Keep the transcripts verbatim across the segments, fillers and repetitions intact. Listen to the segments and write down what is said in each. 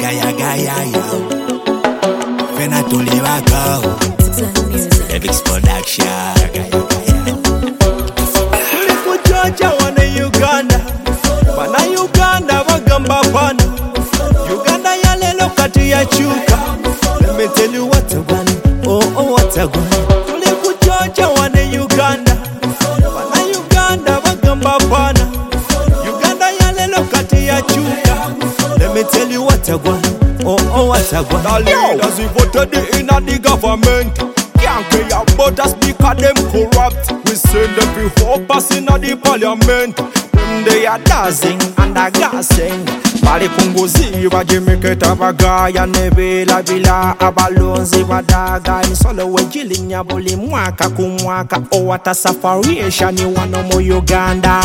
Yaga yaga yaga. Fena tuliva go. Evix production. Yaga yaga yaga. Tulikuchocha wana Uganda, wana Uganda bagamba pana. Uganda ya lelo kati ya chuka. Let me tell you what a one. Oh oh what a one. Tulikuchocha wana Uganda, wana Uganda bagamba pana. Uganda ya lelo kati ya chuka. Let me tell you what a one. Oh oh what a one. The leaders who voted in the government can't care about us because them corrupt. We send them to hope us in the parliament. When they are dancing and a gassing, bali punguzi bajimiketa bagaya nebela bila abalonzi badaga insolo wejilinya buli mwaka kumwaka owata safarisha ni wano mu Uganda.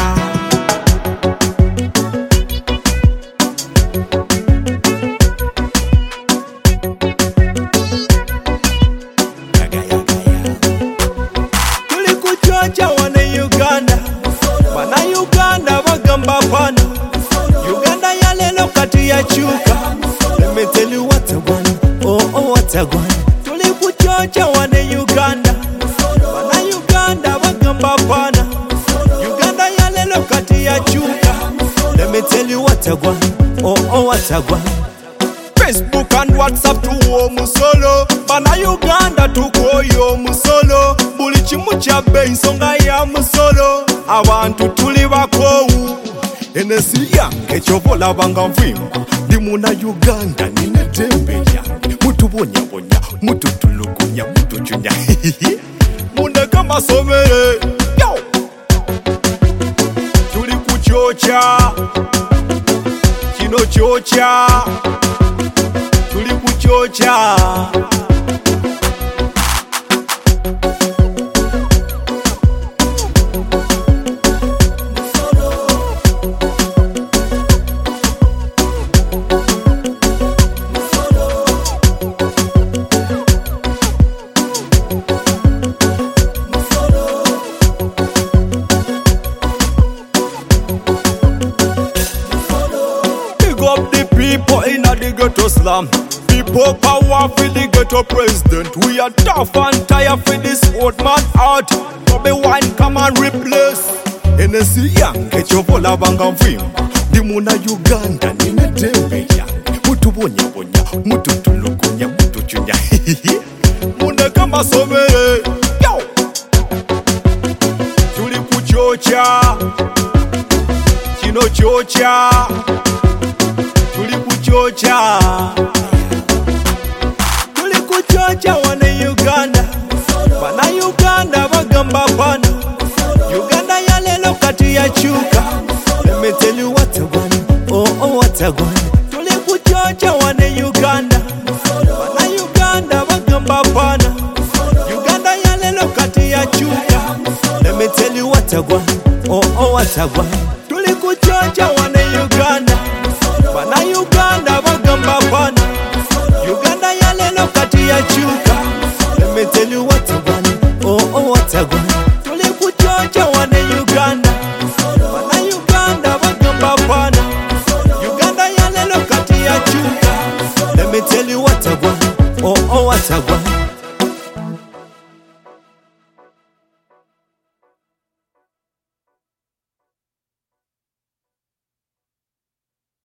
Tulikuchocha wana Uganda, wana Uganda bagamba pana. Uganda ya lelo kati ya chuka. Let me tell you what a one. Oh oh what a one. Tulikuchocha wana Uganda, wana Uganda bagamba pana. Uganda ya lelo kati ya chuka. Let me tell you what a one. Oh oh what a one. Facebook and WhatsApp tuwo musolo, bana Uganda tukoyo musolo. Buli chimu cha bei nsonga ya musolo. Abantu tuli bakowu. Enesi yange chovola banga mvimba. Ndi muna Uganda nine tembe yange. Mutu bonya bonya, mutu tulugunya, mutu chunya. Mune kama somere. Yo! Tuli kuchocha. Kino chocha. Tuli kuchocha. Up the people in the ghetto slam. People power for the ghetto president. We are tough and tired for this old man out. Bobby wine come and replace. Enesi yange chovola banga mvimba. Ndi muna Uganda nine tembe yange. Mutu bonya bonya, mutu tulugunya, mutu chunya. Mune kama somere. Yo! Tuli kuchocha. Kino chocha. Tulikuchocha. Tulikuchocha wana Uganda, wana Uganda bagamba pana. Uganda ya lelo kati ya chuka. Let me tell you what a one. Oh oh what a one. Tulikuchocha wana Uganda, wana Uganda bagamba pana. Uganda ya lelo kati ya chuka. Let me tell you what a one. Oh oh what a one. Tulikuchocha